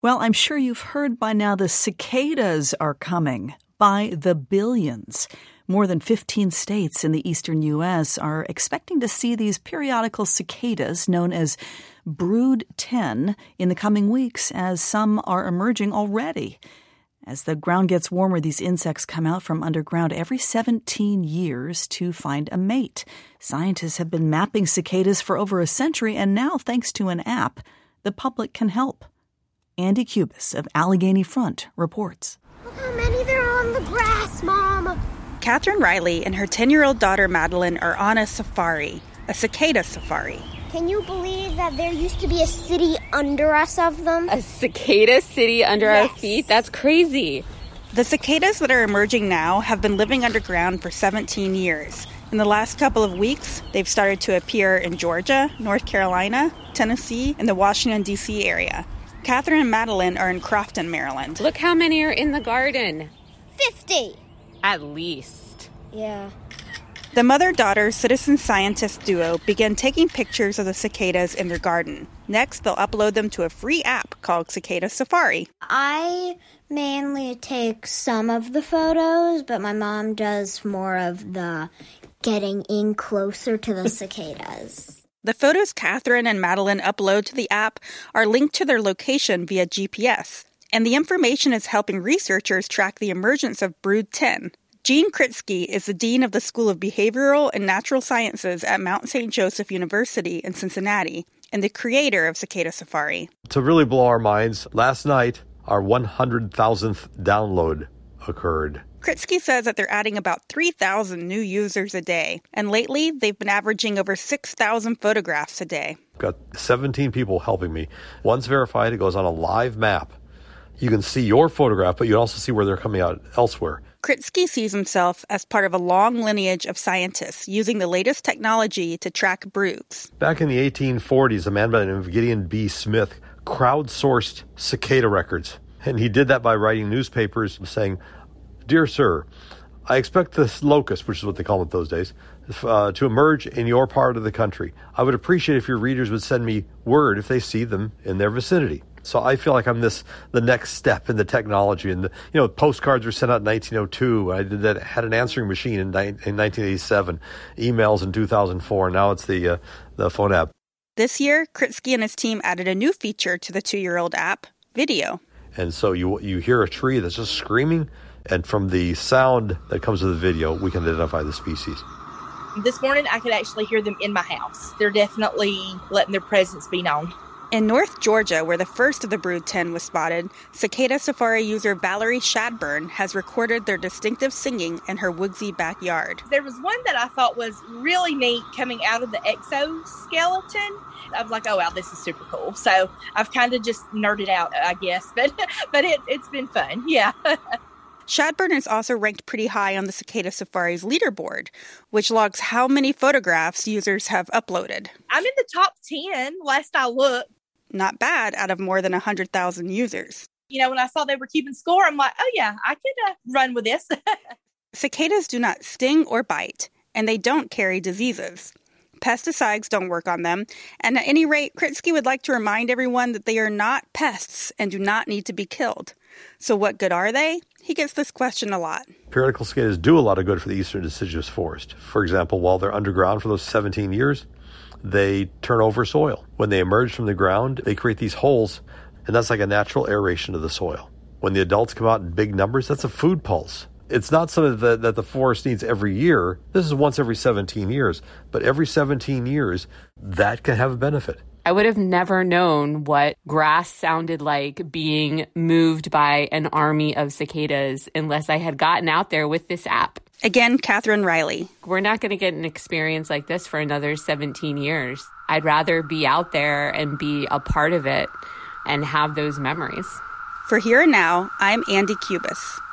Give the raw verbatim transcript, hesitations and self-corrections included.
Well, I'm sure you've heard by now the cicadas are coming by the billions. More than fifteen states in the eastern U S are expecting to see these periodical cicadas known as Brood ten in the coming weeks, as some are emerging already. As the ground gets warmer, these insects come out from underground every seventeen years to find a mate. Scientists have been mapping cicadas for over a century, and now, thanks to an app, the public can help. Andy Cubis of Allegheny Front reports. Look how many there are on the grass, Mom. Catherine Riley and her ten-year-old daughter Madeline are on a safari, a cicada safari. Can you believe that there used to be a city under us of them? A cicada city under yes. our feet? That's crazy. The cicadas that are emerging now have been living underground for seventeen years. In the last couple of weeks, they've started to appear in Georgia, North Carolina, Tennessee, and the Washington, D C area. Catherine and Madeline are in Crofton, Maryland. Look how many are in the garden. Fifty. At least. Yeah. The mother-daughter citizen scientist duo began taking pictures of the cicadas in their garden. Next, they'll upload them to a free app called Cicada Safari. I mainly take some of the photos, but my mom does more of the getting in closer to the cicadas. The photos Catherine and Madeline upload to the app are linked to their location via G P S, and the information is helping researchers track the emergence of Brood ten. Gene Kritsky is the Dean of the School of Behavioral and Natural Sciences at Mount Saint Joseph University in Cincinnati, and the creator of Cicada Safari. To really blow our minds, last night, our one hundred thousandth download occurred. Kritsky says that they're adding about three thousand new users a day, and lately they've been averaging over six thousand photographs a day. Got seventeen people helping me. Once verified, it goes on a live map. You can see your photograph, but you also see where they're coming out elsewhere. Kritsky sees himself as part of a long lineage of scientists using the latest technology to track broods. Back in the eighteen forties, a man by the name of Gideon B. Smith crowdsourced cicada records. And he did that by writing newspapers saying, "Dear sir, I expect this locust," which is what they call it those days, uh, to emerge in your part of the country. I would appreciate if your readers would send me word if they see them in their vicinity. So I feel like I'm this the next step in the technology. And, the, you know, postcards were sent out in nineteen oh two. I did that, had an answering machine in, in nineteen eighty-seven, emails in two thousand four. Now it's the, uh, the phone app. This year, Kritsky and his team added a new feature to the two-year-old app, video. And so you you hear a tree that's just screaming, and from the sound that comes with the video, we can identify the species. This morning, I could actually hear them in my house. They're definitely letting their presence be known. In North Georgia, where the first of the Brood ten was spotted, Cicada Safari user Valerie Shadburn has recorded their distinctive singing in her woodsy backyard. There was one that I thought was really neat coming out of the exoskeleton. I was like, oh, wow, this is super cool. So I've kind of just nerded out, I guess, but but it, it's been fun, yeah. Shadburn is also ranked pretty high on the Cicada Safari's leaderboard, which logs how many photographs users have uploaded. I'm in the top ten, last I looked. Not bad out of more than one hundred thousand users. You know, when I saw they were keeping score, I'm like, oh, yeah, I could uh, run with this. Cicadas do not sting or bite, and they don't carry diseases. Pesticides don't work on them, and at any rate, Kritsky would like to remind everyone that they are not pests and do not need to be killed. So what good are they? He gets this question a lot. Periodical cicadas do a lot of good for the eastern deciduous forest. For example, while they're underground for those seventeen years, they turn over soil. When they emerge from the ground, they create these holes, and that's like a natural aeration of the soil. When the adults come out in big numbers, that's a food pulse. It's not something that, that the forest needs every year. This is once every seventeen years. But every seventeen years, that can have a benefit. I would have never known what grass sounded like being moved by an army of cicadas unless I had gotten out there with this app. Again, Catherine Riley. We're not going to get an experience like this for another seventeen years. I'd rather be out there and be a part of it and have those memories. For Here and Now, I'm Andy Cubis.